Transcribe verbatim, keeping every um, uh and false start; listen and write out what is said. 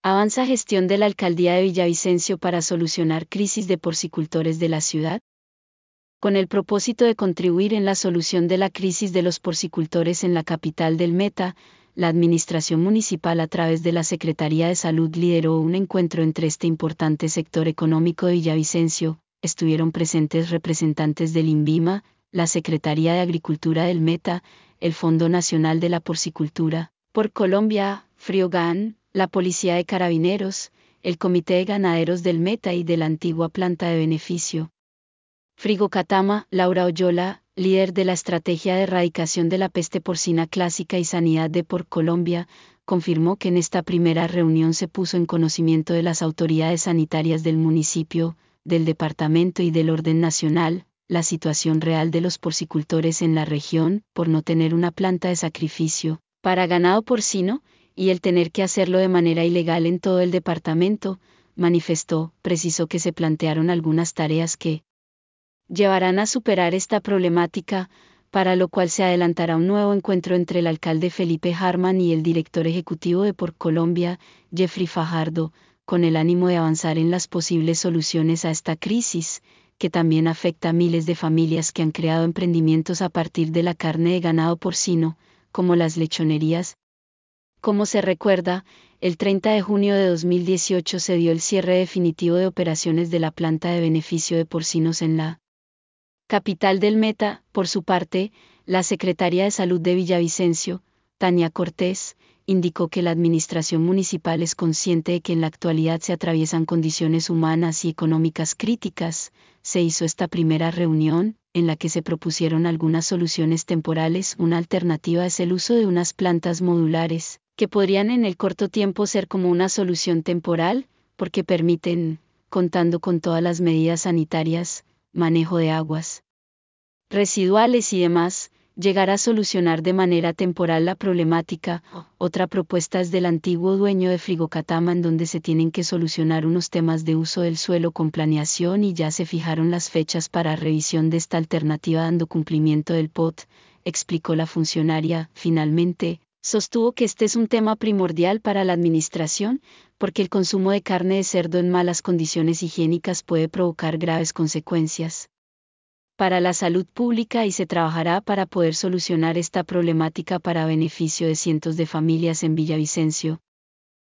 ¿Avanza gestión de la alcaldía de Villavicencio para solucionar crisis de porcicultores de la ciudad? Con el propósito de contribuir en la solución de la crisis de los porcicultores en la capital del Meta, la Administración Municipal a través de la Secretaría de Salud lideró un encuentro entre este importante sector económico de Villavicencio. Estuvieron presentes representantes del INVIMA, la Secretaría de Agricultura del Meta, el Fondo Nacional de la Porcicultura, Porcolombia, Friogan, la Policía de Carabineros, el Comité de Ganaderos del Meta y de la antigua planta de beneficio. Frigocatama, Laura Oyola, líder de la Estrategia de Erradicación de la Peste Porcina Clásica y Sanidad de Porcolombia, confirmó que en esta primera reunión se puso en conocimiento de las autoridades sanitarias del municipio, del departamento y del orden nacional, la situación real de los porcicultores en la región, por no tener una planta de sacrificio para ganado porcino, y el tener que hacerlo de manera ilegal en todo el departamento. Manifestó, precisó que se plantearon algunas tareas que llevarán a superar esta problemática, para lo cual se adelantará un nuevo encuentro entre el alcalde Felipe Harman y el director ejecutivo de Porcolombia, Jeffrey Fajardo, con el ánimo de avanzar en las posibles soluciones a esta crisis, que también afecta a miles de familias que han creado emprendimientos a partir de la carne de ganado porcino, como las lechonerías. Como se recuerda, el treinta de junio de dos mil dieciocho se dio el cierre definitivo de operaciones de la planta de beneficio de porcinos en la capital del Meta. Por su parte, la secretaria de Salud de Villavicencio, Tania Cortés, indicó que la administración municipal es consciente de que en la actualidad se atraviesan condiciones humanas y económicas críticas. Se hizo esta primera reunión, en la que se propusieron algunas soluciones temporales. Una alternativa es el uso de unas plantas modulares, que podrían en el corto tiempo ser como una solución temporal, porque permiten, contando con todas las medidas sanitarias, manejo de aguas residuales y demás, llegar a solucionar de manera temporal la problemática. Otra propuesta es del antiguo dueño de Frigocatama, en donde se tienen que solucionar unos temas de uso del suelo con planeación y ya se fijaron las fechas para revisión de esta alternativa dando cumplimiento del P O T, explicó la funcionaria. Finalmente, sostuvo que este es un tema primordial para la administración, porque el consumo de carne de cerdo en malas condiciones higiénicas puede provocar graves consecuencias para la salud pública y se trabajará para poder solucionar esta problemática para beneficio de cientos de familias en Villavicencio.